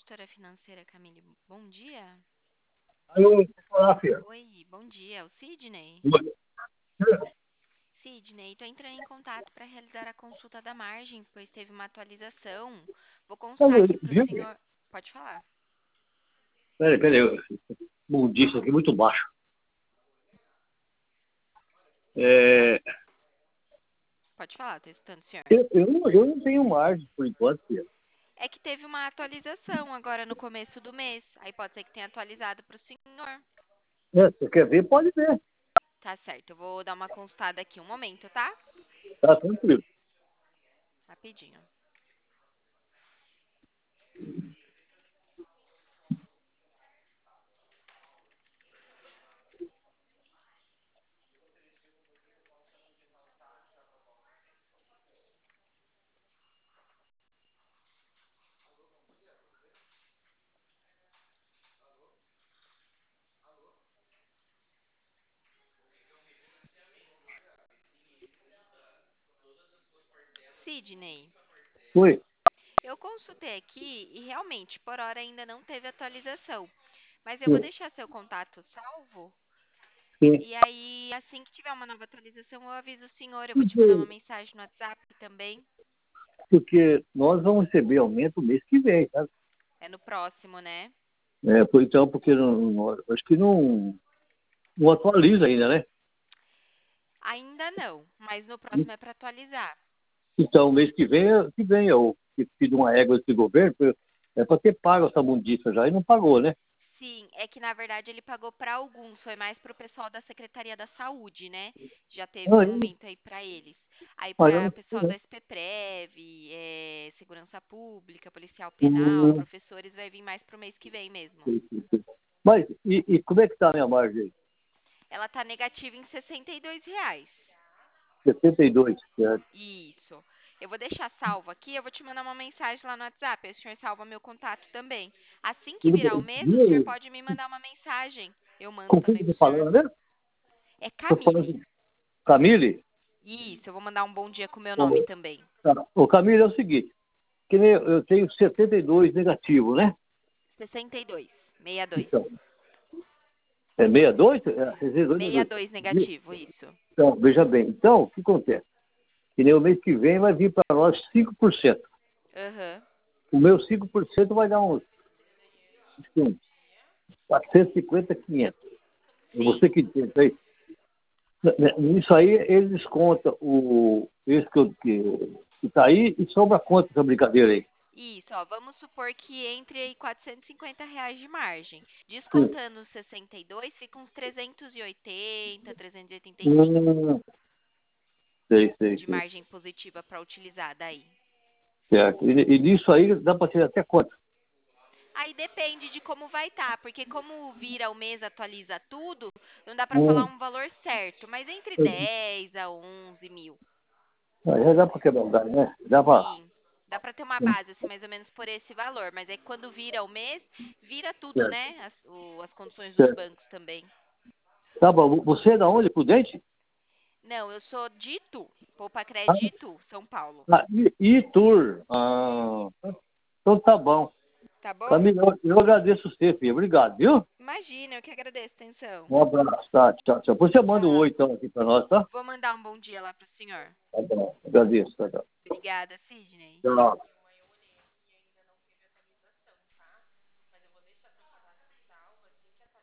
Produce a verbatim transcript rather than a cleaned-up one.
consultora financeira Camille. Bom dia. Alô, olá, filha. Oi, bom dia. É o Sidney? Oi. Sidney, estou entrando em contato para realizar a consulta da margem, pois teve uma atualização. Vou constar Alô, aqui para o viu? senhor. Pode falar. Peraí, peraí. Bom dia, isso aqui é muito baixo. É, Pode falar, estou escutando o senhor. eu, eu, não, eu não tenho margem por enquanto, filha. É que teve uma atualização agora no começo do mês. Aí pode ser que tenha atualizado para o senhor. É, você quer ver? Pode ver. Tá certo, eu vou dar uma consultada aqui um momento, tá? Tá tranquilo. Rapidinho. Sidney. Oi. Eu consultei aqui e realmente, por hora ainda não teve atualização. Mas eu vou Sim, deixar seu contato salvo. sim. E aí, assim que tiver uma nova atualização, eu aviso o senhor. Eu vou te mandar uma Porque, mensagem no WhatsApp também. porque nós vamos receber aumento mês que vem, tá? É no próximo, né? É, por- então, porque não, não- acho que não, não atualiza ainda, né? Ainda não, mas no próximo é para atualizar. Então, mês que vem, é- que vem eu fiz uma régua desse governo, é para ter pago essa mundiça já, e não pagou, né? Sim, é que na verdade ele pagou para alguns, foi mais para o pessoal da Secretaria da Saúde, né? Já teve um Aí, aumento aí para eles. Aí aí eu para não o sei, pessoal não. da S P Prev, eh, Segurança Pública, Policial Penal, Hum, professores, vai vir mais para o mês que vem mesmo. sei, sei, sei. Mas, e, e como é que está a minha margem aí? Ela tá negativa em sessenta e dois reais. setenta e dois, certo? Isso. Eu vou deixar salvo aqui, eu vou te mandar uma mensagem lá no WhatsApp, aí o senhor salva meu contato também. Assim que Tudo virar o bem. mês, o senhor Viu? pode me mandar uma mensagem. Eu mando Com quem também você pro está senhor. falando mesmo? É Estou falando Camille. com Camille. Isso, eu vou mandar um bom dia com o meu nome Ô, também. tá. Ô, Camille, é o seguinte, que nem eu eu tenho setenta e dois negativo, né? sessenta e dois, sessenta e dois. Então, é sessenta e dois? É, sessenta e dois sessenta e negativo. dois negativo, isso. Então, veja bem. Então, o que acontece? Que nem o mês que vem vai vir para nós cinco por cento. Aham. O meu cinco por cento vai dar uns, acho que uns quatrocentos e cinquenta, quinhentos. É Sim. você que entende isso aí. Isso aí, ele desconta o, esse que, eu- que, que tá aí e sobra quanto essa brincadeira aí? Isso, ó, vamos supor que entre aí quatrocentos e cinquenta reais de margem. Sim. Descontando os sessenta e dois, fica uns trezentos e oitenta, trezentos e oitenta e cinco Hum, sei, sei, de sei. margem positiva para utilizar daí. Certo. E, e disso aí dá para ter até quanto? Aí depende de como vai estar, porque como vira o mês, atualiza tudo, não dá para falar Hum, um valor certo, mas entre dez a onze mil. aí já dá para quebrar um galho, né? Dá para. Sim, dá para ter uma base, assim, mais ou menos por esse valor, mas é que quando vira o mês, vira tudo, Certo, né? As, o- as condições dos certo. bancos também. Tá bom. Você é da onde? Prudente? Não, eu sou de Itu, Poupa Ah, Crédito Itu, São Paulo. ah, e, e tour. Ah, então tá bom. Tá bom? Camila, eu, eu agradeço você, filho. Obrigado, viu? Imagina, eu que agradeço a atenção. Um abraço, tá? Tchau, tchau. Você manda o Tchau. oi, então, aqui para nós, tá? Vou mandar um bom dia lá pro senhor. Tá bom. Agradeço, tá, tá. Obrigada, Sidney. Tchau.